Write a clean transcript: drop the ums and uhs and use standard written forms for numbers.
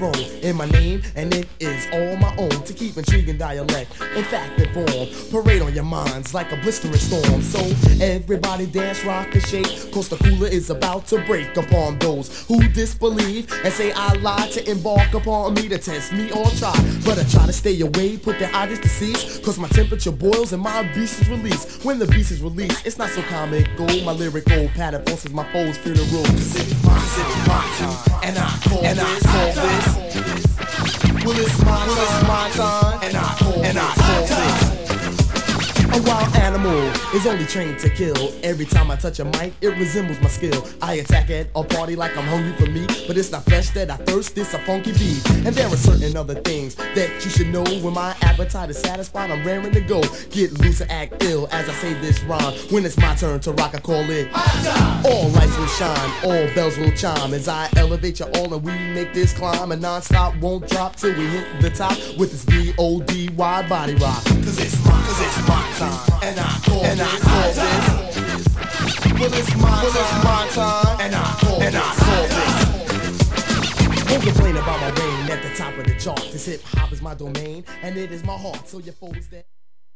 throne in my name, and it is all my own to keep intriguing dialect. In fact, inform, parade on your minds like a blistering storm. So everybody dance, rock, and shake, cause the cooler is about to break upon those who disbelieve and say I lied to embark upon me to test me or try. But I try to stay away, put their eyes to cease, cause my temperature boils and my beast is released. When the beast is released, it's not so comical. My lyrical pattern forces my foes fear the rule. Cause it's my time, and I call this. Well, it's my time, and I call this. A wild animal is only trained to kill. Every time I touch a mic, it resembles my skill. I attack at a party like I'm hungry for meat, but it's not flesh that I thirst, it's a funky beat. And there are certain other things that you should know. When my appetite is satisfied, I'm raring to go. Get loose and act ill as I say this rhyme. When it's my turn to rock, I call it all lights will shine, all bells will chime as I elevate you all and we make this climb. And non-stop won't drop till we hit the top with this B-O-D-Y body rock. Cause it's my time, and I call this. Well, it's my time, and I call this. Don't complain about my reign at the top of the chart. This hip hop is my domain, and it is my heart. So your foes that